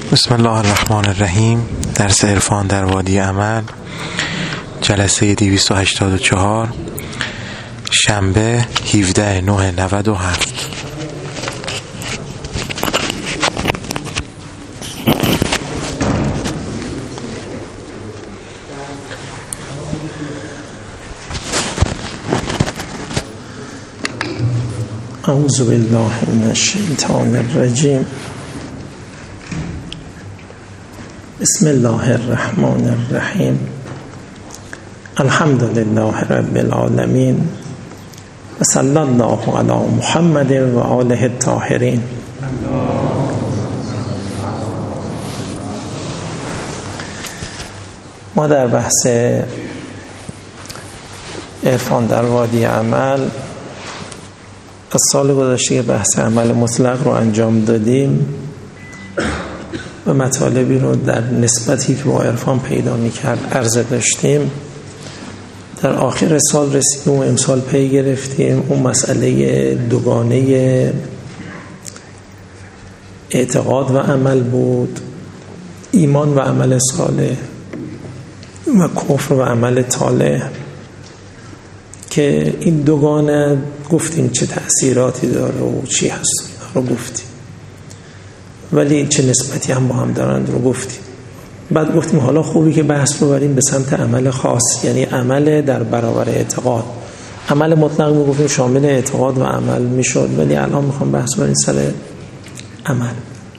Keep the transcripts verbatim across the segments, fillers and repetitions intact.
بسم الله الرحمن الرحیم. درس عرفان در وادی عمل، جلسه دویست و هشتاد و چهار، شنبه هفدهم نوامبر نود و هفت. اعوذ بالله من الشیطان الرجیم. بسم الله الرحمن الرحیم. الحمد لله رب العالمین و صلی الله علی محمد و آله الطاهرین. ما در بحث عرفان در وادی عمل از سال گذشته که بحث عمل مطلق رو انجام دادیم و مطالبی رو در نسبتی که با عرفان پیدا می‌کرد عرضه داشتیم. در آخر سال رسیدیم و امسال پی گرفتیم اون مسئله دوگانه اعتقاد و عمل بود، ایمان و عمل صالح و کفر و عمل طالح، که این دوگانه گفتیم چه تأثیراتی داره و چی هست رو گفتیم، ولی چه نسبتی هم با هم دارند رو گفتیم. بعد گفتیم حالا خوبی که بحث رو بریم به سمت عمل خاص، یعنی عمل در برابر اعتقاد. عمل مطلق می گفتیم شامل اعتقاد و عمل می شد، ولی الان میخوام بحث بریم سر عمل.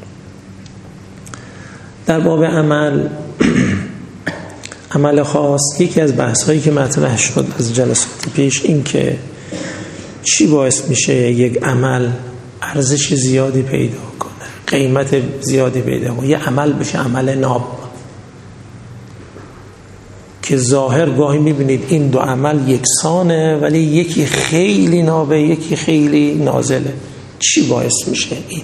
در باب عمل عمل خاص، یکی از بحث هایی که مطرح شد از جلسات پیش این که چی باعث میشه یک عمل ارزش زیادی پیدا کنه، قیمت زیادی پیدا کنه، یه عمل بشه عمل ناب، که ظاهر گاهی میبینید این دو عمل یکسانه ولی یکی خیلی نابه یکی خیلی نازله. چی باعث میشه این؟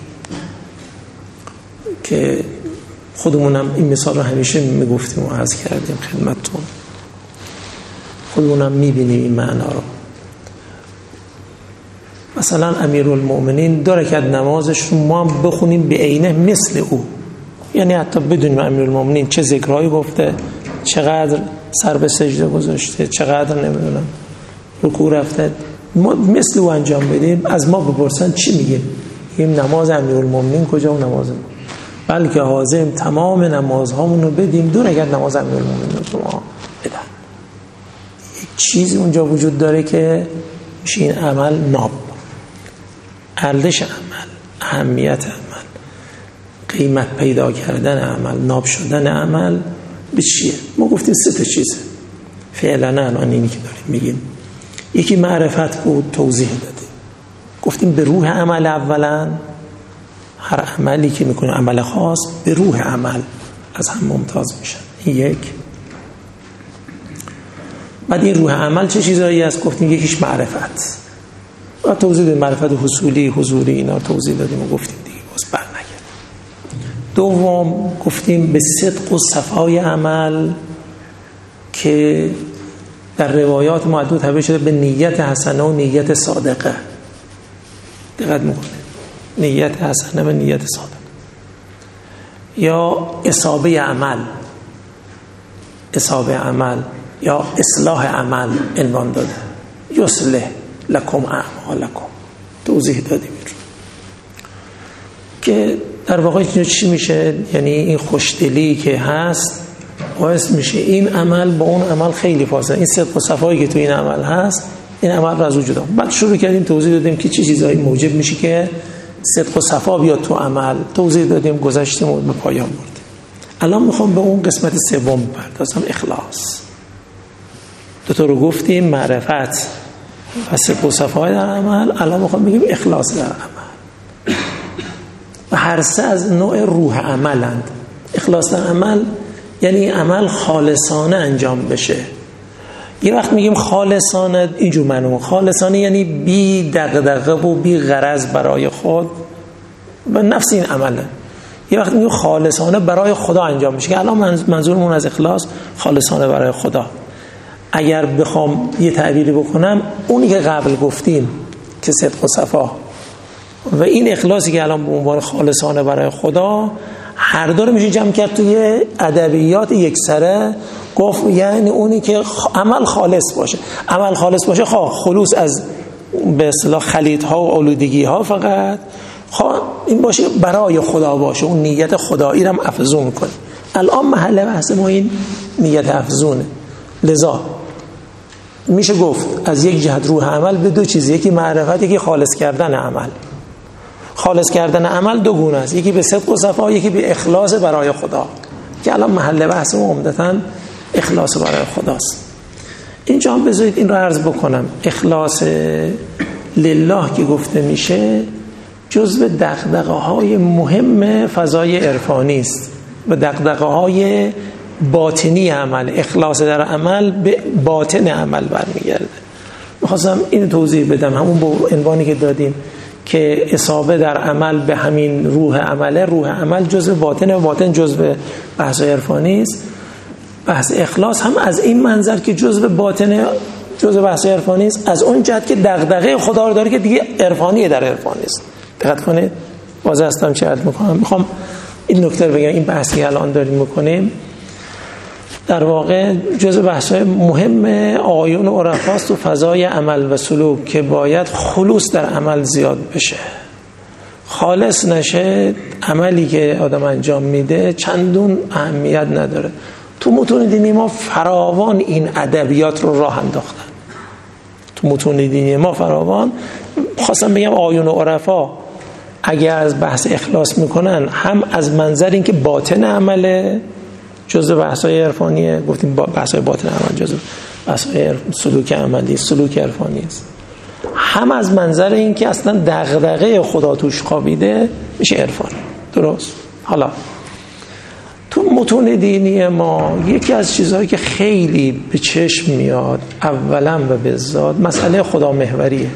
که خودمونم این مثال رو همیشه میگفتیم و عرض کردیم خدمتتون، خودمونم میبینیم این معنا رو. مثلا امیرالمؤمنین دو رکعت نمازش رو ما هم بخونیم به عینه مثل او، یعنی حتی بدونیم امیرالمؤمنین چه ذکرهایی گفته، چقدر سر به سجده گذاشته، چقدر نمیدونم رکوع رفته، ما مثل او انجام بدیم. از ما بپرسن چی میگیم؟ میگیم نماز امیرالمؤمنین کجا و نماز ما، بلکه حاضریم تمام نمازهامون رو بدیم دو رکعت نماز امیرالمؤمنین رو ما بدن. یک چیزی اونجا وجود داره که میشه این عمل ناب، ارزش عمل، اهمیت عمل، قیمت پیدا کردن عمل، ناب شدن عمل به چیه؟ ما گفتیم سه تا چیزه فعلا الان اینی که داریم میگیم. یکی معرفت بود، توضیح دادیم، گفتیم به روح عمل اولا، هر عملی که میکنه عمل خاص به روح عمل از هم ممتاز میشن. این یک. بعد این روح عمل چه چیزایی هست؟ گفتیم یکیش معرفت و توضیح دادیم، معرفت حصولی حضوری اینا توضیح دادیم و گفتیم دیگه باز بر نگردیم. دوم گفتیم به صدق و صفای عمل که در روایات معدود تعبیر شده به نیت حسنه و نیت صادقه. دقت میکنه نیت حسنه و نیت صادق. یا اصابه عمل، اصابه عمل یا اصلاح عمل عنوان داده، یصلح لکم اعمالکم، توضیح دادیم که در واقع چی میشه؟ یعنی این خوشدلی که هست باعث میشه این عمل با اون عمل خیلی فاصله، این صدق و صفایی که تو این عمل هست این عمل رو از وجود آورد. بعد شروع کردیم توضیح دادیم که چه چی چیزایی موجب میشه که صدق و صفا بیاد تو عمل، توضیح دادیم، گذشتیم و به پایان بردیم. الان میخوام به اون قسمت سوم بپردازم، اخلاص. دو تا رو گفتیم، معرفت و صدق و صفای در عمل. الان میخوام بگیم اخلاص در عمل. و هر سه از نوع روح عملند. اخلاص در عمل یعنی عمل خالصانه انجام بشه. یه وقت میگیم خالصانه اینجور معنی، خالصانه یعنی بی دغدغه و بی غرض برای خود و نفس این عمله. یه وقت میگیم خالصانه برای خدا انجام میشه، که الان منظورمون از اخلاص خالصانه برای خدا. اگر بخوام یه تعبیری بکنم، اونی که قبل گفتیم که صدق و صفا و این اخلاصی که الان به عنوان خالصانه برای خدا، هر دو رو میشه جمع کرد توی ادبیات یکسره، گفت یعنی اونی که عمل خالص باشه. عمل خالص باشه خواه خلوص از به اصطلاح خلیط‌ها و آلودگی‌ها، فقط خواه این باشه برای خدا باشه، اون نیت خدایی رو هم افزون کنه. الان محل بحث ما این نیت افزونه. لذا میشه گفت از یک جهت روح عمل به دو چیز، یکی معرفت، یکی خالص کردن عمل. خالص کردن عمل دو گونه است، یکی به صدق و صفا، یکی به اخلاص برای خدا، که الان محل بحث ما عمدتاً اخلاص برای خداست. اینجا هم بذارید این رو عرض بکنم، اخلاص لله که گفته میشه جزو دغدغه های مهم فضای عرفانی است و دغدغه های باطنی عمل. اخلاص در عمل به باطن عمل برمیگرده. میخواستم این توضیح بدم، همون با عنوانی که دادیم که اصابه در عمل به همین روح عمله، روح عمل جزء باطن و باطن جزء بحث عرفانی است. بحث اخلاص هم از این منظر که جزء باطن جزء بحث عرفانی است، از اون جهت که دغدغه خدا رو داره که دیگه عرفانیه در عرفانی است. دقت کنید، واضح هستم چه عرض میکنم. میخوام این نکته رو بگم، این بحثی که الان داریم میکنیم در واقع جزء بحث‌های مهم آیون و عرفاست تو فضای عمل و سلوک که باید خلوص در عمل زیاد بشه. خالص نشه عملی که آدم انجام میده چندون اهمیت نداره. تو متون دینی ما فراوان این ادبیات رو راه انداختن. تو متون دینی ما فراوان، خواستم بگم آیون و عرفا اگر از بحث اخلاص میکنن، هم از منظر اینکه باطن عمله جزء بحث‌های عرفانیه، گفتیم بحث‌های باطن عمل جزء بحث‌های سلوک عملی، سلوک عرفانی است، هم از منظر اینکه اصلا دغدغه خدا توش خوابیده میشه عرفانی. درست؟ حالا تو متون دینی ما یکی از چیزهایی که خیلی به چشم میاد اولا و به ذات مسئله خدا محوریه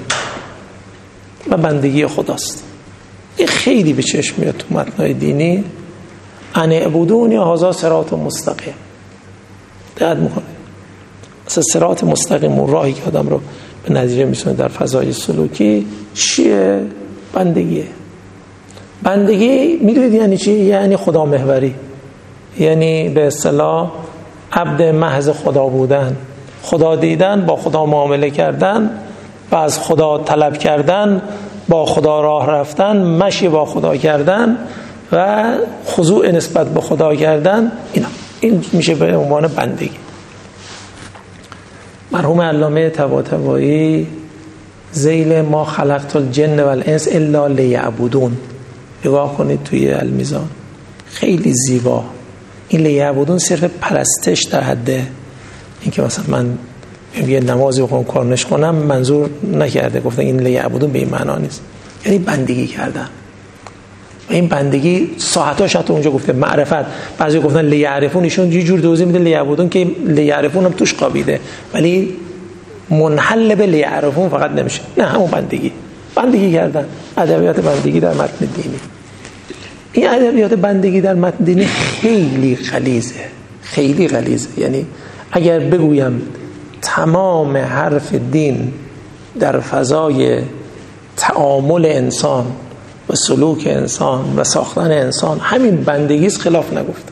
و بندگی خداست. این خیلی به چشم میاد تو متن‌های دینی. ان اعبدونی هذا صراط مستقیم. دقت میکنه اصلا صراط مستقیم، اون راهی که آدم رو به نتیجه میسونه در فضای سلوکی چیه؟ بندگیه. بندگی میدونید یعنی چی؟ یعنی خدا محوری، یعنی به اصطلاح عبد محض خدا بودن، خدا دیدن، با خدا معامله کردن و از خدا طلب کردن، با خدا راه رفتن، مشی با خدا کردن و خضوع نسبت به خدا کردن. اینا این میشه به عنوان بندگی. مرحوم علامه طباطبایی ذیل ما خلقت الجن والانس الا لیعبدون، نگاه کنید توی المیزان، خیلی زیبا. این لیعبدون صرف پرستش در حده این که مثلا من یه نمازی بخونم کارنش کنم منظور نکرده، گفتن این لیعبدون به این معنا نیست، یعنی بندگی کردن. و این بندگی ساعتاش حتی اونجا گفته معرفت، بعضی گفتن لیعرفون، ایشون یه جور توضیح میده لیعبدون که لیعرفون هم توش قابیده، ولی منحل به لیعرفون فقط نمیشه، نه همون بندگی بندگی کردن. ادبیات بندگی در متن دینی، این ادبیات بندگی در متن دینی خیلی غلیظه، خیلی غلیظه. یعنی اگر بگویم تمام حرف دین در فضای تعامل انسان و سلوک انسان و ساختن انسان همین بندگی است، خلاف نگفته.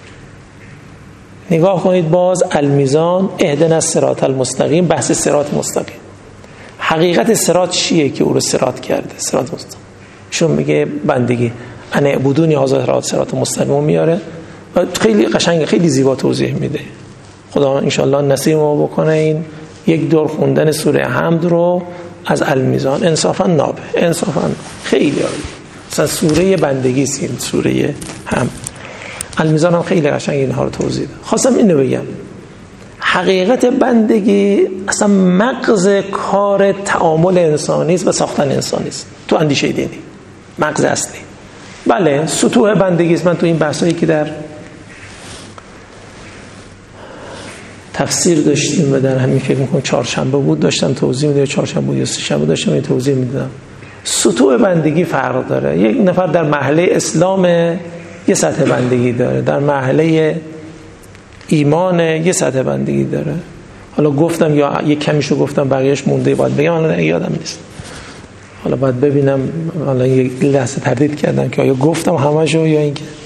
نگاه کنید باز المیزان، اهدنا الصراط المستقیم، بحث صراط مستقیم. حقیقت صراط چیه که او رو صراط کرده؟ صراط مستقیم شون میگه بندگی. ان اعبدونی هذا صراط مستقیم میاره و خیلی قشنگ خیلی زیبا توضیح میده. خدا ان شاء الله نصیب ما بکنه این یک دور خوندن سوره حمد رو از المیزان. انصافا نابه، انصافا خیلی عالی. مثلا سوره بندگی است این سوره حمد. المیزان هم خیلی قشنگ اینها رو توضیح داد. خواستم اینو بگم، حقیقت بندگی اصلا مغز کار تعامل انسانی است و ساختن انسانی است تو اندیشه دینی، مغز اصلی. بله سطوح بندگی است. من تو این بحثایی که در تفسیر داشتیم و در همین فکر میکنم چهارشنبه بود داشتم توضیح میدادم، چهارشنبه بود یا سه شنبه داشتم این توضیح میدادم. سطوح بندگی فرق داره. یک نفر در مرحله اسلام یه سطح بندگی داره، در مرحله ایمان یه سطح بندگی داره. حالا گفتم یا یک کمیشو گفتم بقیه‌اش مونده باید بگم، حالا یادم نیست، حالا باید ببینم. حالا یک لحظه تردید کردم که آیا گفتم همه‌شو یا اینکه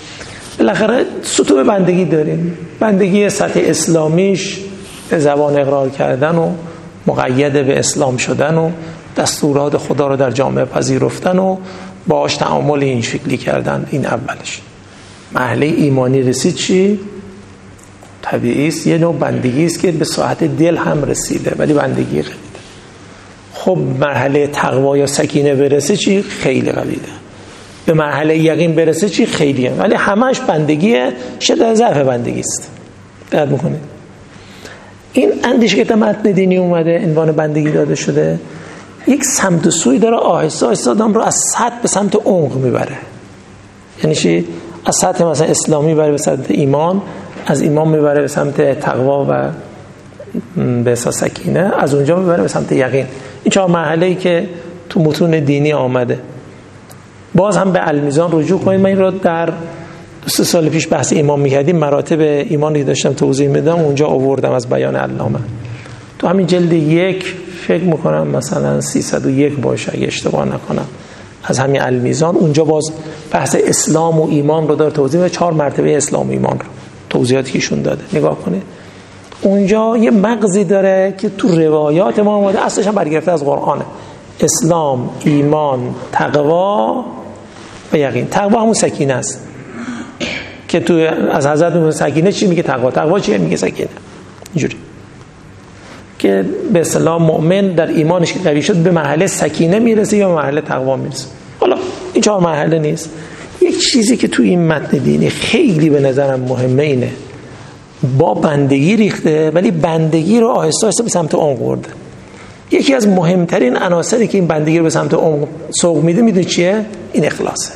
بالاخره سطوح بندگی داریم. بندگی سطح اسلامیش به زبان اقرار کردن و مقید به اسلام شدن و دستورات خدا رو در جامعه پذیرفتن و باهاش تعامل این شکلی کردن، این اولش. مرحله ایمانی رسید چی؟ طبیعی است یه نوع بندگی است که به ساعت دل هم رسیده ولی بندگی قویه. خب مرحله تقوا یا سکینه برسه چی؟ خیلی قویه. به مرحله یقین برسه چی؟ خیلیه. ولی همش بندگیه، شدت ضعف بندگی است. دقت میکنید این اندیشه که در متن دینی اومده عنوان بندگی داده شده، یک سمت و سوی داره، آهسته آهسته آدم رو از سطح به سمت عمق میبره. یعنی چی؟ از سطح مثلا اسلامی میبره به سمت ایمان، از ایمان میبره به سمت تقوا و به اساس سکینه، از اونجا میبره به سمت یقین. این چهار مرحله‌ای که تو متون دینی آمده. باز هم به المیزان رجوع کنید. من این رو در دو سه سال پیش بحث ایمان میکردیم، مراتب ایمانی داشتم توضیح میدم، اونجا آوردم از بیان علامه. تو همین جلد یک فکر میکنم مثلا سیصد و یک باشه اگه اشتباه نکنم، از همین المیزان، اونجا باز بحث اسلام و ایمان رو داره توضیح میده، چهار مرتبه اسلام و ایمان رو توضیحاتی کهشون داده. نگاه کنید اونجا یه مغزی داره که تو روایات ما اومده، اصلش هم برگرفته از قرآنه. اسلام، ایمان، تقوا و یقین. تقوا همون سکینه است که تو از حضرت میگه سکینه چی میگه؟ تقوا. تقوا چی میگه؟ سکینه. اینجوری که به اصطلاح مؤمن در ایمانش که قوی شد به مرحله سکینه میرسه یا مرحله تقوا میرسه. حالا این چهار مرحله نیست. یک چیزی که تو این متن دینی خیلی به نظرم مهمه اینه، با بندگی ریخته ولی بندگی رو آهسته آهسته به سمت عمق برده. یکی از مهمترین عناصری که این بندگی رو به سمت عمق سوق میده، میدونی چیه؟ این اخلاصه.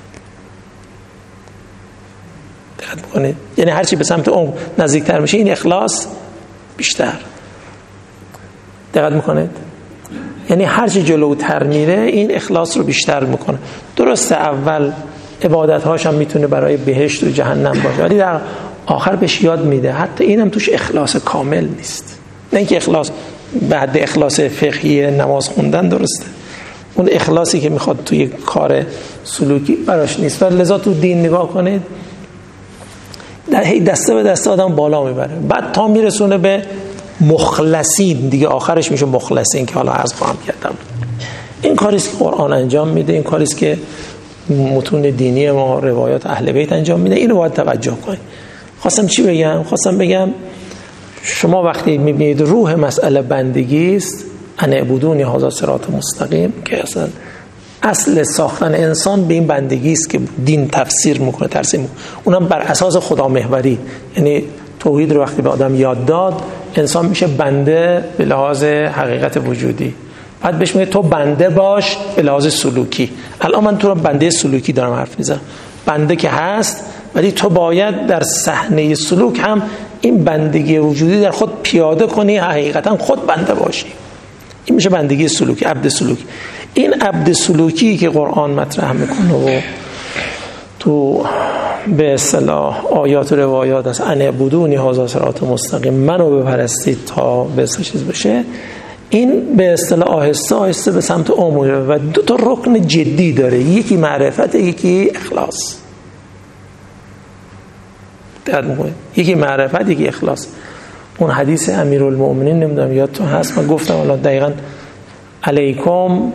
دقت بکنید، یعنی هرچی به سمت عمق نزدیکتر میشه این اخلاص بیشتر. دقت میکنید، یعنی هرچی جلوتر میره این اخلاص رو بیشتر میکنه. درسته اول عبادت هاش هم میتونه برای بهشت و جهنم باشه ولی در آخر بهش یاد میده حتی اینم توش اخلاص کامل نیست. نه اینکه اخلاص بعد اخلاص فقهی نماز خوندن درسته، اون اخلاصی که میخواد توی کار سلوکی براش نیست. ولی لذا تو دین نگاه کنید در هی دسته به دسته آدم بالا میبره، بعد تا میرسونه به مخلصین دیگه، آخرش میشه مخلصین که حالا عرض خواهم کردم. این کاریست که قرآن انجام میده، این کاریست که متون دینی ما روایات اهل بیت انجام میده. اینو باید توجه کنید. خواستم چی بگم؟ خواستم بگم شما وقتی میبینید روح مسئله بندگی است، ان اعبدونی هذا صراط مستقیم، که اصلا اصل ساختن انسان به این بندگی است که دین تفسیر میکنه، ترسیم میکنه. اونم بر اساس خدا محوری. یعنی توحید رو وقتی به آدم یاد داد، انسان میشه بنده به لحاظ حقیقت وجودی. بعد بهش میگه تو بنده باش به لحاظ سلوکی. الان من تو رو بنده سلوکی دارم حرف میزنم، بنده که هست، ولی تو باید در صحنه سلوک هم این بندگی وجودی در خود پیاده کنی، حقیقتا خود بنده باشی. این میشه بندگی سلوکی، عبد سلوکی. این عبد سلوکی که قرآن مطرح میکنه و تو به اصطلاح آیات و روایات است، ان اعبدونی هذا صراط مستقیم، منو بپرستید تا به اصطلاح چیز بشه، این به اصطلاح آهسته آهسته به سمت عمق و دو تا رکن جدی داره، یکی معرفت، یکی اخلاص. دقت می‌کنید، یکی معرفت، یکی اخلاص. اون حدیث امیرالمؤمنین نمیدونم یادتون هست، من گفتم الان دقیقاً علیکم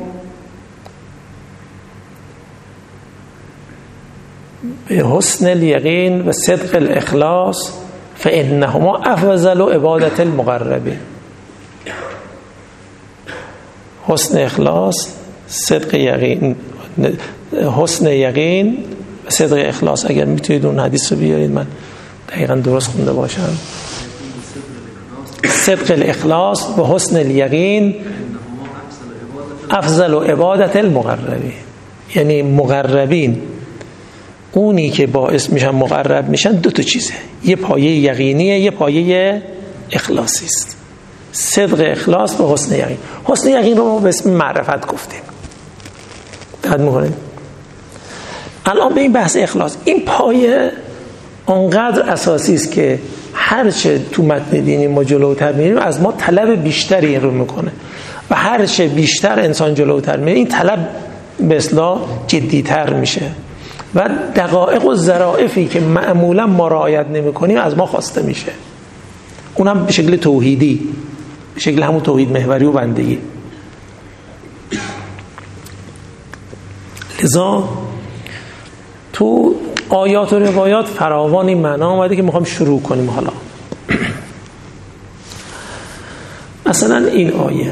به حسن الیقین و صدق الاخلاص فانهما افضل عبادت المقربین. حسن اخلاص، صدق یقین، حسن یقین و صدق اخلاص. اگر میتونید اون حدیث رو بیارید من دقیقاً درست خونده باشم. صدق الاخلاص و حسن الیقین افضل عبادت المقربین. یعنی مقربین، اونی که باعث میشن مقرب میشن، دو تا چیزه، یه پایه یقینیه، یه پایه اخلاصی است. صدق اخلاص و حسن یقین. حسن یقین رو ما به اسم معرفت گفتیم. دقت می‌کنید؟ الان به این بحث اخلاص، این پایه اونقدر اساسی است که هرچه تو متن دینی ما جلوتر میریم از ما طلب بیشتری این رو میکنه و هرچه بیشتر انسان جلوتر میره این طلب به اصطلاح جدیتر میشه. و دقایق و ظرافی که معمولا ما رعایت نمی‌کنیم از ما خواسته میشه، اونم به شکل توحیدی، به شکل همون توحید محوری و بندگی. لذا تو آیات و روایات فراوان این معنا اومده که میخوام شروع کنیم. حالا مثلا این آیه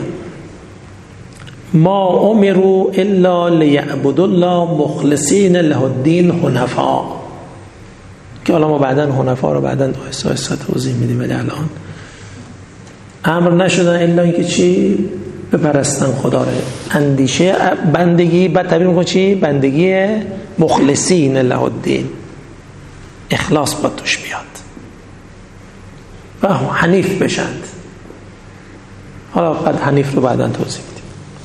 ما امروا الا لیعبدوا الله مخلصین له الدین حنفا، که حالا ما بعداً حنفا رو بعداً آیسته آیسته توضیح میدیم، ولی الان امر نشدن الا اینکه چی؟ بپرستن خدا رو. اندیشه بندگی بعد تعبیر میکنه چی؟ بندگی مخلصین له الدین، اخلاص باید توش بیاد و حنیف بشند. حالا بعد حنیف رو بعداً توضیح میدیم.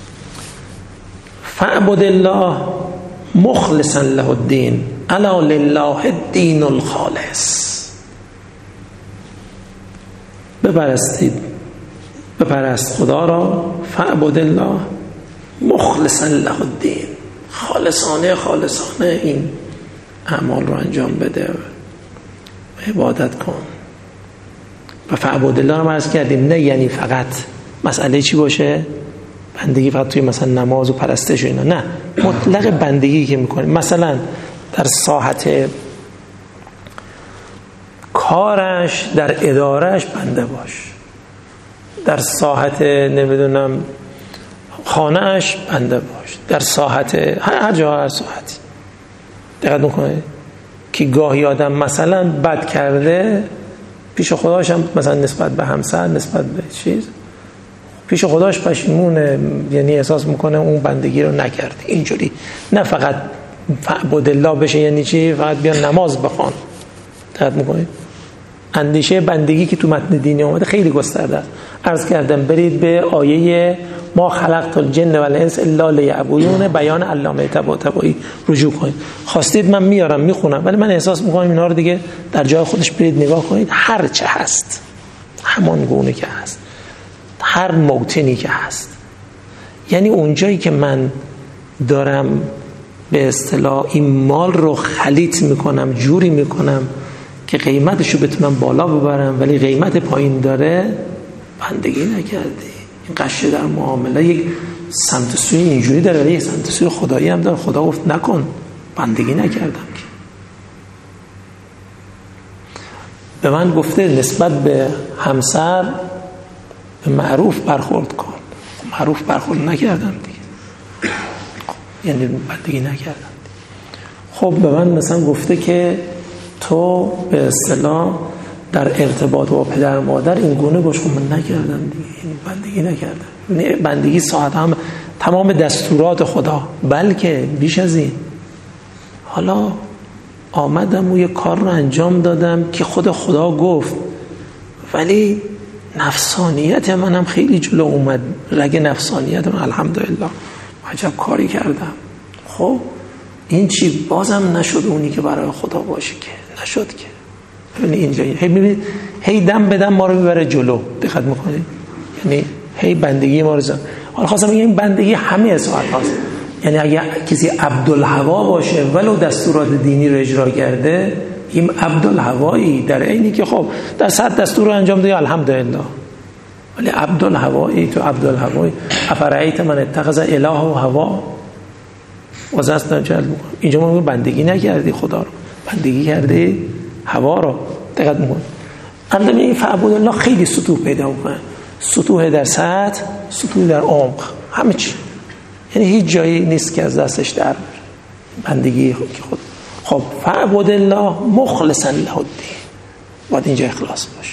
فاعبد الله مخلصا له الدین الا لله الدین الخالص، بپرستید بپرست خدا را، فاعبد الله مخلصا له الدین، خالصانه خالصانه این اعمال رو انجام بده و عبادت کن. و فاعبد الله رو عرض کردیم نه یعنی فقط مسئله چی باشه؟ بندگی فقط توی مثلا نماز و پرستش و اینا، نه، مطلق بندگی که میکنیم. مثلا در ساحت کارش، در ادارهش بنده باش، در ساحت نمیدونم خانهش بنده باش، در ساحت هر جا هر ساحتی. دقت میکنه که گاهی آدم مثلا بد کرده پیش خداش هم، مثلا نسبت به همسر، نسبت به چیز، پیش خداش پشیمونه، یعنی احساس میکنه اون بندگی رو نکرده. اینجوری نه فقط فعبد الله بشه یعنی چی؟ فقط بیا نماز بخوان. دقت میکنید اندیشه بندگی که تو متن دینی اومده خیلی گسترده است. عرض کردم برید به آیه ما خلقت الجن و الانس الا لیعبدون، بیان علامه طباطبایی رجوع کنید. خواستید من میارم میخونم، ولی من احساس میکنم اینا رو دیگه در جای خودش برید نگاه کنید. هر چه هست همان گونه که هست، هر موطنی که هست، یعنی اونجایی که من دارم به اصطلاح این مال رو خلیط میکنم، جوری میکنم که قیمتشو بتونم بالا ببرم ولی قیمت پایین داره، بندگی نکردی. این قشه در معامله یک سمت سوی اینجوری داره ولی یک سمت سوی خدایی هم داره. خدا گفت نکن، بندگی نکردم که. به من گفته نسبت به همسر به معروف برخورد کن، معروف برخورد نکردم دیگه، یعنی بندگی نکردم. خب به من مثلا گفته که تو به اصطلاح در ارتباط با پدر مادر این گونه باش، خب من نکردم دیگه، یعنی بندگی نکردم. یعنی بندگی ساعت هم تمام دستورات خدا، بلکه بیش از این. حالا آمدم و یه کار رو انجام دادم که خود خدا گفت، ولی نفسانیت منم خیلی جلو اومد، رگ نفسانیت من الحمدلله عجب کاری کردم. خب این چی؟ بازم نشد اونی که برای خدا باشه، که نشد که. ببینید اینجا هی میبینید هی دم به دم ما رو میبره جلو. دقت میکنید یعنی هی بندگی ما رو زن. حالا خواستم بگم این بندگی همه ساعت هاست. یعنی اگه کسی عبدالهوا باشه ولو دستورات دینی رو اجرا کرده، این عبدالهوایی در عینی که خب در صد دستور رو انجام ده الحمدلله، ولی عبدالهوایی تو عبدالهوایی افرایت من اتخذ اله و هوا وزست نجل میکنم. اینجا ما بندگی نکردی خدا رو، بندگی کردی هوا رو. دقت میکنم اما این فعبد الله خیلی سطوح پیدا میکنه، سطوح در سطح، سطوح در عمق، همه چی. یعنی هیچ جایی نیست که از دستش در بره بندگی که خود. خب فعبد الله مخلصا له الدین، باید اینجا اخلاص باشه.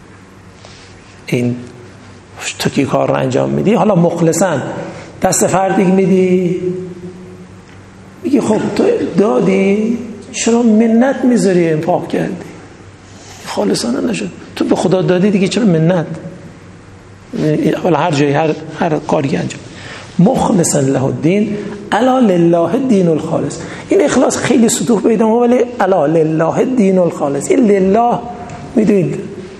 این تو که کار رو انجام میدی، حالا مخلصا دست فردی میدی، میگی خب تو دادی چرا منت میذاری انفاق کردی؟ خالصانه نشد. تو به خدا دادی دیگه چرا منت؟ حالا هر جایی هر هر کاری انجام. مخلصا له الدین الا لله الدین الخالص. این اخلاص خیلی سطوح پیدا می‌کنه، ولی الا لله الدین الخالص. این لله میدونید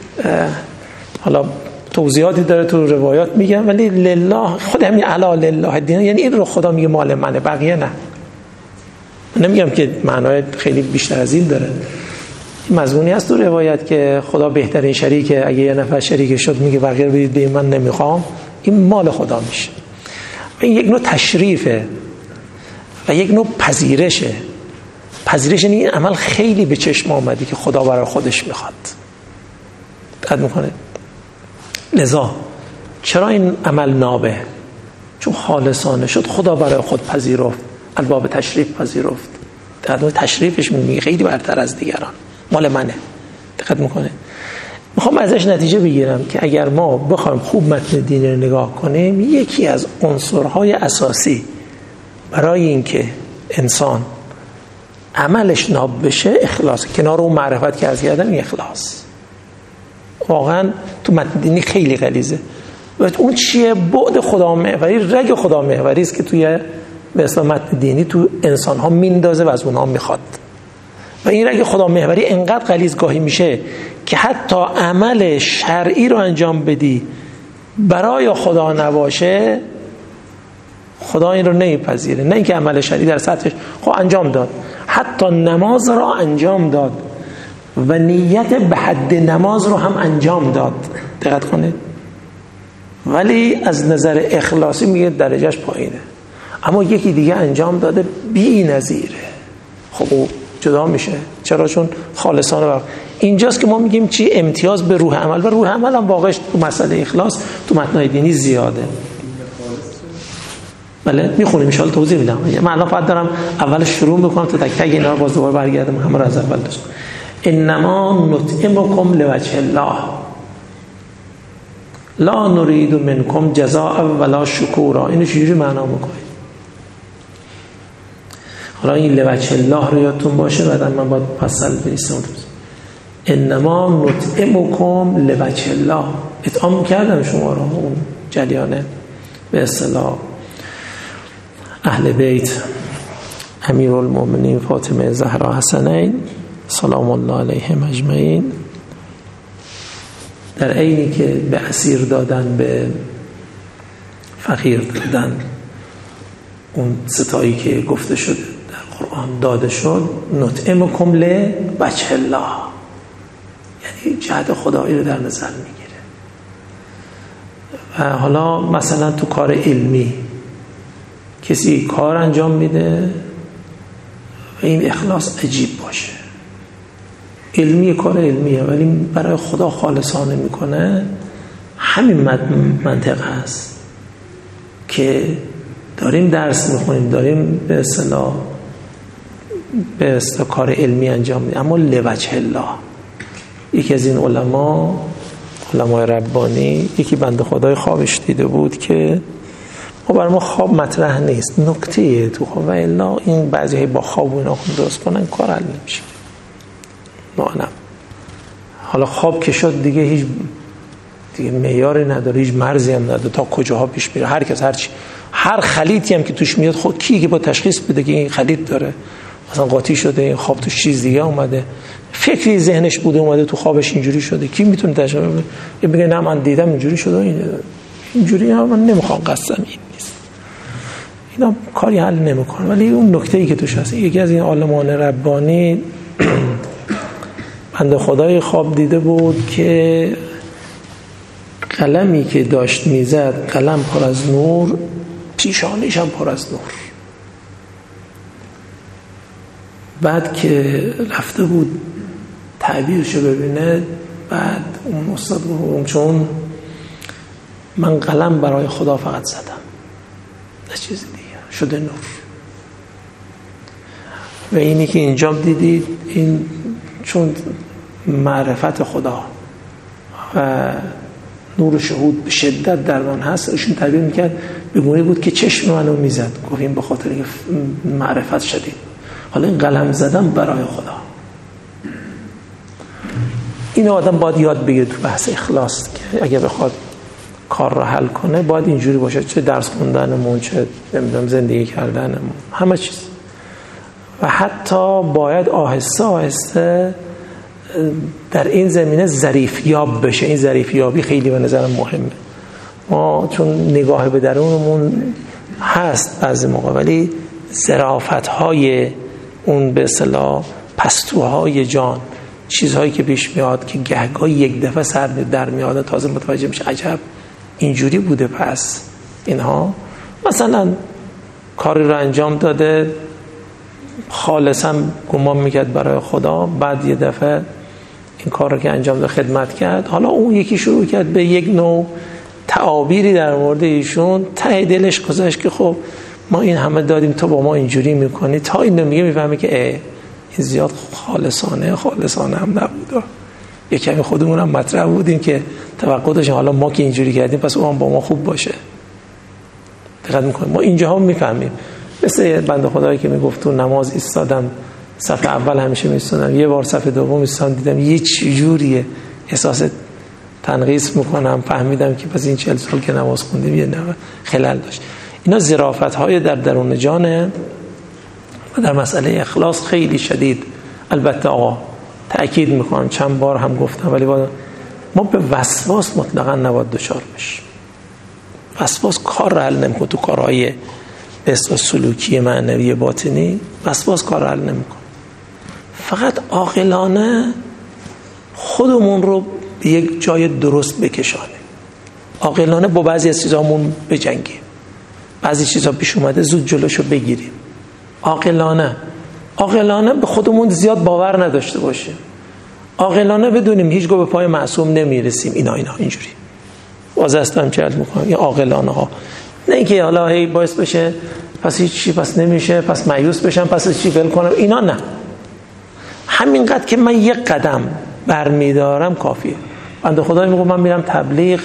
حالا توضیحاتی داره تو روایات میگم، ولی لله خود همین الا لله الدین یعنی این رو خدا میگه مال منه، بقیه نه. نمیگم که معنای خیلی بیشتر از این داره. مضمونی هست تو روایت که خدا بهترین شریکه، اگه یه نفر شریک شد میگه بقیه بدید به من نمیخوام، این مال خدا میشه. این یک نوع تشریفه و یک نوع پذیرشه. پذیرش یعنی این عمل خیلی به چشم آمده که خدا برای خودش میخواد دقت میکنه. لذا چرا این عمل نابه؟ چون خالصانه شد، خدا برای خود پذیرفت، الباب تشریف پذیرفت. دقت میکنه تشریفش میگه خیلی برتر از دیگران، مال منه. دقت میکنه. میخوام ازش نتیجه بگیرم که اگر ما بخوایم خوب متن دینی رو نگاه کنیم، یکی از عنصرهای اساسی برای اینکه انسان عملش ناب بشه اخلاص. کنار اون معرفت که از کردم، این اخلاص واقعا تو متن دینی خیلی غلیظه. اون چیه؟ بعد خدا محوری، رگ خدا محوری است که توی به اصطلاح متن دینی تو انسان ها میندازه و از اونها میخواد. و این رگ خدا محوری انقدر غلیظ گاهی میشه که حتی عمل شرعی رو انجام بدی برای خدا نباشه، خدا این رو نمیپذیره. نه اینکه عمل شرعی در سطحش خب انجام داد، حتی نماز را انجام داد و نیت به حد نماز رو هم انجام داد، دقت کنید، ولی از نظر اخلاصی میگه درجهش پایینه. اما یکی دیگه انجام داده بی نظیره، خب او جدا میشه. چرا؟ چون خالصانه بر اینجاست که ما میگیم چی؟ امتیاز به روح عمل. و روح عمل هم واقعش تو مسئله اخلاص تو متنای دینی زیاده. بله میخونیم ان شاء الله، توضیح میدم. من الان فقط دارم اولش شروع میکنم تا تک تک اینا رو باز دوباره برگردم همه رو از اول داشت. انما نطعمکم لوجه الله لا نريد منکم جزاء ولا شکورا. اینو چجوری معنا میکنید؟ حالا این لوجه الله رو یادتون باشه، بعدا من باید فصل بنویسم. انما نطعمکم لوجه الله، اطعام کردم شما رو. اون جریانه به اصطلاح اهل بیت امیرالمومنین فاطمه زهرا حسنین سلام الله علیهم اجمعین، در عینی که به اسیر دادن، به فقیر دادن، اون ستایی که گفته شد در قرآن داده شد، نطعمکم لوجه الله، یعنی جهت خدایی رو در نظر میگیره. و حالا مثلا تو کار علمی کسی کار انجام میده و این اخلاص عجیب باشه، علمی کار علمیه ولی برای خدا خالصانه میکنه، همین منطقه هست که داریم درس میخونیم، داریم به اصطلاح به اصطلاح کار علمی انجام میدیم، اما لوجه الله. یکی از این علما، علمای ربانی، یکی بنده خدای خوابش دیده بود که ما برای ما خواب مطرح نیست، نکته تو خواب، و الا این بعضی با خواب و اینا درست کنن کار حل نمیشه. نه حالا خواب که شد دیگه هیچ دیگه معیاری نداره، هیچ مرزی هم نداره تا کجاها پیش میره. هر کس هر چی، هر خلیطی هم که توش میاد، خود کی که با تشخیص بده که این خلیط داره، مثلا قاطی شده، این خواب توش چیز دیگه اومده، فکری ذهنش بوده اومده تو خوابش اینجوری شده، کی میتونه تشخیص بده؟ بگه نه من دیدم اینجوری شده، این اینجوری هم من نمیخوام، قصدم این نیست. اینا کاری حل نمیکنه. ولی اون نکته‌ای که توش هست، یکی از این عالمان ربانی بنده خدای خواب دیده بود که قلمی که داشت میزد، قلم پر از نور، پیشانیش هم پر از نور. بعد که رفته بود تعبیرشو ببینه، بعد اون استاد گفت چون من قلم برای خدا فقط زدم، نه چیز دیگه، شده نور. و اینی که اینجا دیدید، این چون معرفت خدا و نور شهود به شدت در من هست، ایشون تعبیر میکرد به گونه بود که چشم منو میزد. گفت این به خاطر معرفت شدید. حالا این قلم زدم برای خدا. این آدم باید یاد بگیره تو بحث اخلاص که اگه بخواد کار را حل کنه باید اینجوری باشه، چه درس خوندنمون، چه نمیدونم زندگی کردنمون، همه چیز. و حتی باید آهسته آهسته در این زمینه ظریفیاب بشه. این ظریفیابی خیلی به نظرم مهمه. ما چون نگاه به درونمون هست بعضی موقع، ولی ظرافت‌های اون به اصطلاح پستوهای جان، چیزهایی که پیش میاد که گهگاهی یک دفعه سر در میاد تازه متوجه میشه عجب اینجوری بوده. پس اینها مثلا کاری رو انجام داده خالصا گمان میکرد برای خدا، بعد یه دفعه این کار رو که انجام داده خدمت کرد، حالا اون یکی شروع کرد به یک نوع تعابیری در مورد ایشون، ته دلش گذاشت که خب ما این همه دادیم تو با ما اینجوری میکنی، تا این میگه میفهمه که اه این زیاد خالصانه خالصانه هم نبود. یک کمی خودمون هم مطرح بودیم که توقع داشتیم حالا ما که اینجوری کردیم پس اون با ما خوب باشه. دقت میکنیم ما اینجاها میفهمیم. مثل بنده خدایی که میگفت تو نماز ایستادم صف اول همیشه میستادم، یه بار صف دوم ایستادم دیدم یه چجوریه احساس تنقیص میکنم، فهمیدم که پس این چهل سال که نماز خوندیم یه نوع خلل داشت. اینا ظرافت های در درون جانه و در مسئله اخلاص خیلی شدید. البته آقا تأکید میکنم چند بار هم گفتم، ولی ما به وسواس مطلقا نباید دچار بشیم. وسواس کار رو حل نمیکنه. تو کارهای به اصطلاح سلوکی معنوی باطنی وسواس کار رو حل نمیکنه. فقط عاقلانه خودمون رو به یک جای درست بکشانیم، عاقلانه با بعضی از چیزامون بجنگیم، بعضی چیزا پیش اومده زود جلوشو بگیریم، عاقلانه عاقلانه به خودمون زیاد باور نداشته باشیم، عاقلانه بدونیم هیچگاه به پای معصوم نمیرسیم. اینا اینا اینجوری واضح استم چه میکنم، این عاقلانه ها، نه اینکه حالا هی باعث بشه پس هیچ چی پس نمیشه، پس مایوس بشم، پس چی ول کنم، اینا نه. همینقدر که من یک قدم برمیدارم کافیه. بنده خدای میگم من میرم تبلیغ،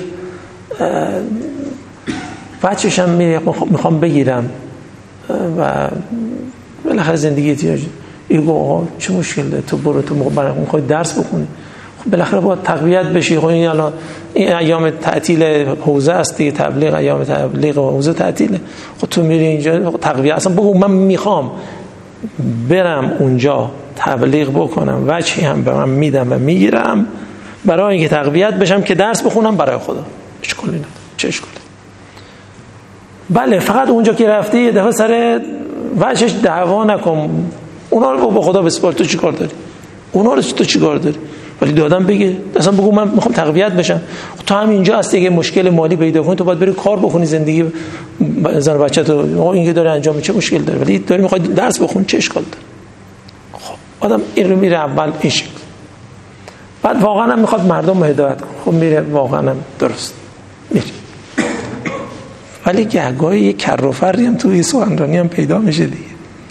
بچه‌شم میخوام بگیرم و بالاخره زندگی احتیاج ایگو آقا چه مشکل داره، تو برو تو میخوای درس بخونی، خب بالاخره باید تقویت بشی. خب این الان این ایام تعطیل حوزه است دیگه، تبلیغ ایام تبلیغ حوزه تعطیله، خب تو میری اینجا تقویت. اصلا بگو من میخوام برم اونجا تبلیغ بکنم، وجهی هم به من میدم و میگیرم برای اینکه تقویت بشم که درس بخونم برای خدا. اشکالی نداره، چه اشکالی؟ بله فقط اونجا که رفتی یه دفعه سر وجهش دعوا نکن، اونا رو با خدا بسپار. تو چی کار داری؟ اونا رو تو چی کار داری؟ ولی دادم بگه اصلا بگو من میخوام تقویت بشم. تو هم اینجا هستی اگه مشکل مالی پیدا کنی تو باید بری کار بکنی، زندگی زن بچه تو این که داره انجام میشه مشکل داره، ولی داری میخوای درس بخونی چه اشکال داره؟ خب آدم این رو میره اول این شکل، بعد واقعا هم میخواد مردم رو هدایت کنه، خب میره واقعا هم درست میره، ولی گهگاهی یک کر و فری هم توی سخنرانی هم پیدا میشه دیگه.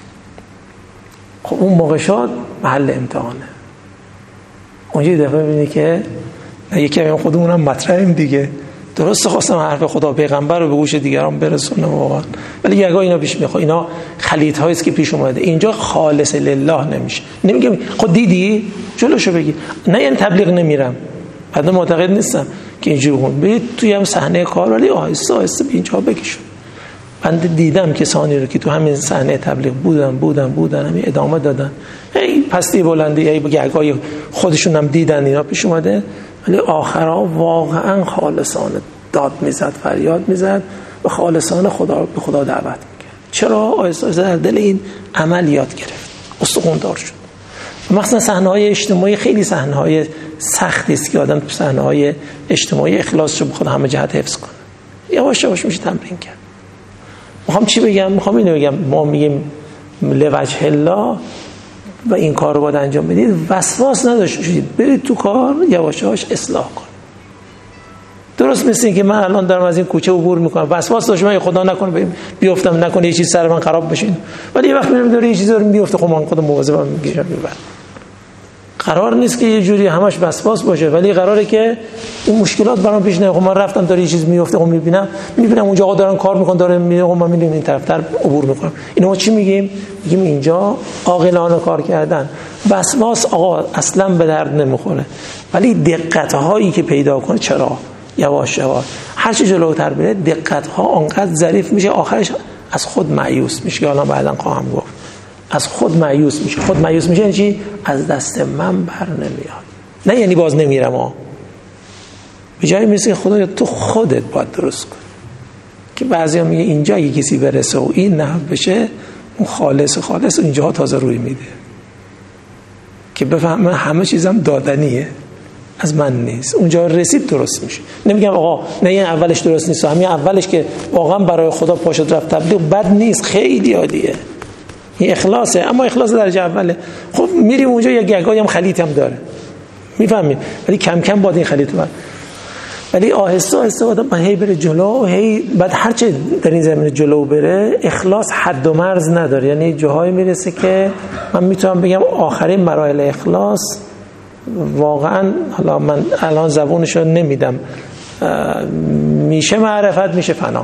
خب اون موقع شد محل امتحانه. اونجا دفعه ببینی که یکی هم خودمون هم مطرحیم دیگه، درست خواستم حرف خدا پیغمبر رو به گوش دیگران برسونه واقعا، ولی گهگاه اینا پیش میاد. اینا خلیط هایی است که پیش اومده، اینجا خالص لله نمیشه. نمیگم خود دیدی جلوشو بگی، نه یعنی تبلیغ نمیرم، بعد معتقد نیستم که اینجوری بگم، برید توی هم صحنه کار ولی آهسته آهسته به اینجا بکشون. بنده دیدم کسانی رو که تو همین صحنه تبلیغ بودن بودن بودن همین ادامه دادن، ای پستی بلندی ای بگهگاه خودشون هم دیدن اینا پیش اومده، ولی آخرها واقعا خالصانه داد میزد، فریاد میزد و خالصانه خدا به خدا دعوت میکرد. چرا؟ آهسته آهسته در دل این عمل یاد گرفت، استخوندار شد. مثلا صحنه‌های اجتماعی خیلی صحنه‌های سختی است که آدم تو صحنه‌های اجتماعی اخلاصش رو بخواد همه جهت حفظ کنه. یواش یواش میشه تمرین کرد. میخوام چی بگم؟ میخوام اینو بگم، ما میگیم لوجه الله و این کار رو باید انجام بدید، وسواس نداشته باشید، برید تو کار یواش یواش اصلاح کن. درست مثل این که من الان دارم از این کوچه عبور میکنم، وسواس داشتم من خدا نکنه بیفتم، نکنه یه چیز سر من خراب بشه، ولی یه وقت میرم داره یه چیزی داره میفته، خب من خودم مواظبم میگیرم میبرم. قرار نیست که یه جوری همش وسواس باشه، ولی قراره که این مشکلات برام پیش نیاد. خب من رفتم داره یه چیز میفته، خب میبینم میبینم اونجا آقا دارن کار میکنن، داره میره، خب من میرم این طرفتر عبور میکنم. اینو ما چی میگیم؟ میگیم اینجا عاقلانه کار کردن. وسواس آقا اصلا به درد نمیخوره، ولی دقت هایی که پیدا کنه، چرا یواش یواش هر چی جلوتر بره دقت ها انقدر ظریف میشه، آخرش از خود مایوس میشه. حالا بعداً خواهم گفت از خود مایوس میشه. خود مایوس میشه یعنی چی؟ از دست من بر نمیاد، نه یعنی باز نمیرم ها، به جایی میرسه خدایا تو خودت باید درست کن. که بعضیا میگه اینجا یه کسی برسه و این نه بشه، اون خالص خالص اینجاها تازه روی میده که بفهمه همه چیزم دادنیه، از من نیست. اونجا رسید درست میشه. نمیگم آقا نه این اولش درست نیست، همین اولش که واقعا برای خدا پاشد رفت تبلیغ بد نیست، خیلی عالیه، این اخلاصه، اما اخلاص درجه اوله. خب میریم اونجا یه گگایی هم خلیط هم داره، میفهمید، ولی کم کم باید این خلیط رو، ولی آهسته آهسته آدم هی بره جلو، هی بعد هرچه در این زمینه جلو بره اخلاص حد و مرز نداره. یعنی جاهایی میرسه که من میتونم بگم آخرین مراحل اخلاص واقعا، حالا من الان زبونشو نمیدم، میشه معرفت، میشه فنا،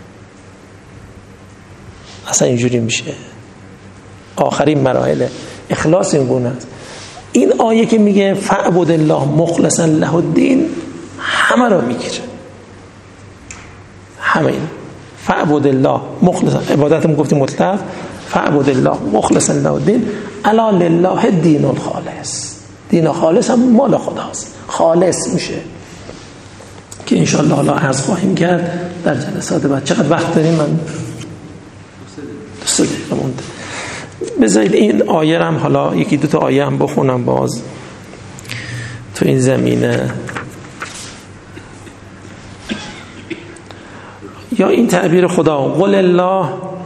اصلا اینجوری میشه. آخرین مراحل اخلاص این گونه است. این آیه که میگه فعبد الله مخلصا له الدین همه رو میگیره، همه این فعبد الله مخلصا، عبادت گفتیم مطلق، فعبد الله مخلصا له الدین الا لله الدین الخالص. دین خالص هم مال خداست، خالص میشه که انشاءالله حالا عرض خواهیم کرد در جلسات بعد. چقدر وقت داریم؟ من دو سه دقیقه مونده. بذارید این آیه هم حالا یکی دو تا آیه هم بخونم باز تو این زمینه. یا این تعبیر خدا قل الله،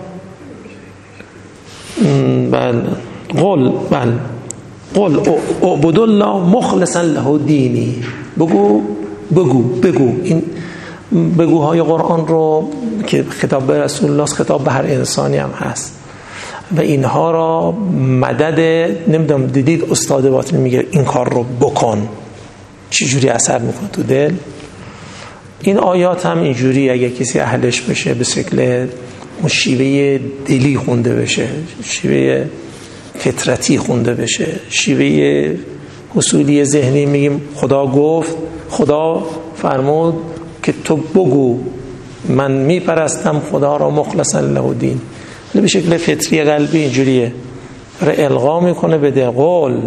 بل قل بل قل اعبدوا الله مخلصا له دینی. بگو بگو بگو این بگوهای قرآن رو که خطاب به رسول الله، خطاب به هر انسانی هم هست و اینها را مدد، نمیدونم دیدید استاد باطنی میگه این کار رو بکن، چجوری اثر میکنه تو دل. این آیات هم اینجوری اگه کسی اهلش بشه به شکل اون شیوه دلی خونده بشه، شیوه فطرتی خونده بشه، شیوه اصولی ذهنی، میگیم خدا گفت، خدا فرمود که تو بگو من میپرستم خدا را مخلصا له دین، به شکل فطری قلبی اینجوریه، را القا میکنه بده قول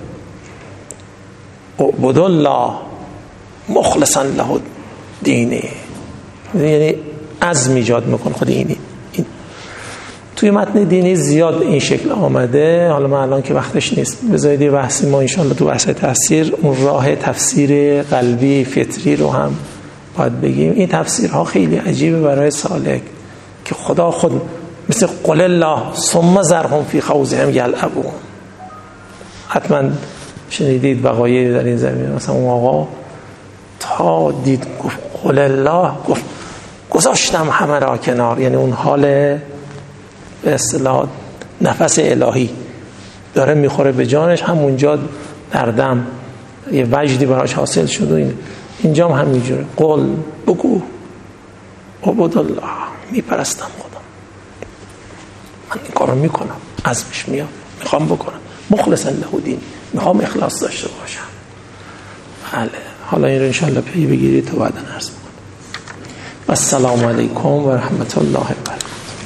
اعبد الله مخلصا له دینی، یعنی عزم ایجاد میکنه خود اینی. این توی متن دینی زیاد این شکل آمده. حالا من الان که وقتش نیست، بذارید یه بحثی ما انشاءالله تو بحث تفسیر اون راه تفسیر قلبی فطری رو هم باید بگیم. این تفسیرها خیلی عجیبه برای سالک که خدا خود مثل قل الله ثم ذرهم فی خوضهم یلعبون. حتما شنیدید وقایع در این زمینه، مثلا اون آقا تا دید گفت قل الله، گفت گذاشتم همه را کنار، یعنی اون حال به اصطلاح نفس الهی داره میخوره به جانش، همونجا در دم یه وجدی براش حاصل شد. و این اینجا هم همینجوره، قل بگو عبد الله، میپرستم خدا، من این کارو میکنم، عزمش میام، میخوام بکنم، مخلصا له دین، میخوام اخلاص داشته باشم. بله، حالا این رو انشاءالله پی بگیرید تو بعدا عرض میکنم. السلام علیکم و رحمت الله و برکاته.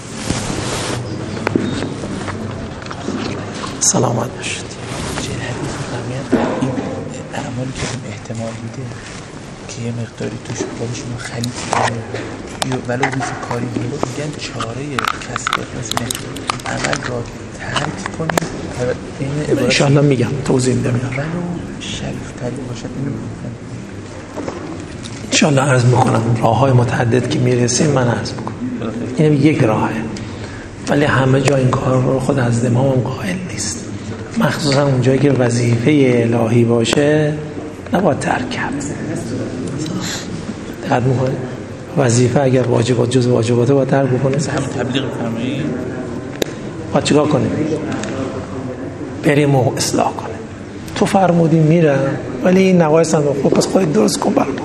سلامت باشید. این اعمالی که اون احتمال میده که یه مقداری توش خودشون خلیط کنه ولو بیف کاری میگه، میگن چاره کسب مثل عمل را ترک کنید. انشاءالله میگم توضیح میدم ولو شریف تری باشد. اینو انشاءالله عرض میکنم راه های متعدد که میرسیم من عرض میکنم. این یک راهه، ولی همه جا این کار رو خود از امام قائل نیست، مخصوصا اونجایی که وظیفه الهی باشه نباید ترک کرد. دقت میکنه وظیفه اگر واجبات جز واجباته باید ترک بکنه. تبلیغ فرمایید باید چیکار کنیم؟ بریم و اصلاح کنیم. تو فرمودی میرم، ولی این نقایص هم خب پس خودت درست کن برام.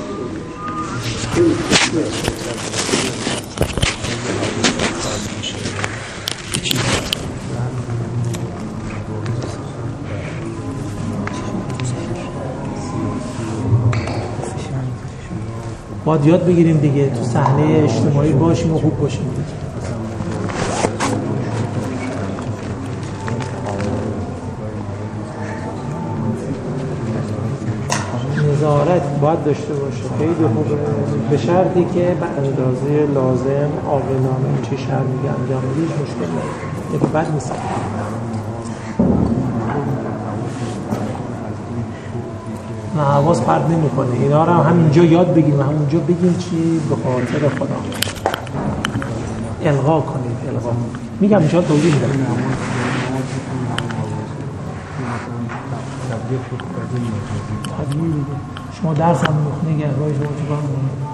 باید یاد بگیریم دیگه، تو صحنه اجتماعی باشیم و خوب باشیم. نظارت باید داشته باشه، خیلی خوبه، به شرطی که به اندازه لازم عاقلانه چه شرعی انجام بدید مشکل نداره. که بد نیست. نه حواس پرد نمی کنه. اینا رو هم همینجا یاد بگیریم و همونجا بگیم چی به خاطر خدا الغا کنید. الغا میگم اینجا توضیح میدم. طبیعی شما درس هم نخونه گرگاه شما چی کار میکنید؟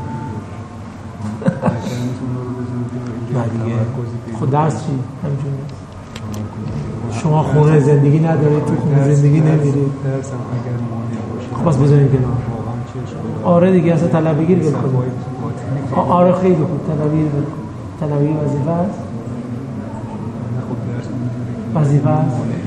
نه دیگه خود درس چی؟ همینجور نیست. شما خونه زندگی ندارید، تو خونه زندگی نمیرید. خب بس بذارید کنار. آره دیگه اصلا طلبگی رو بکنید. آره خیلی خوب طلبگی رو بکنید. طلبگی وظیفه است؟ وظیفه است؟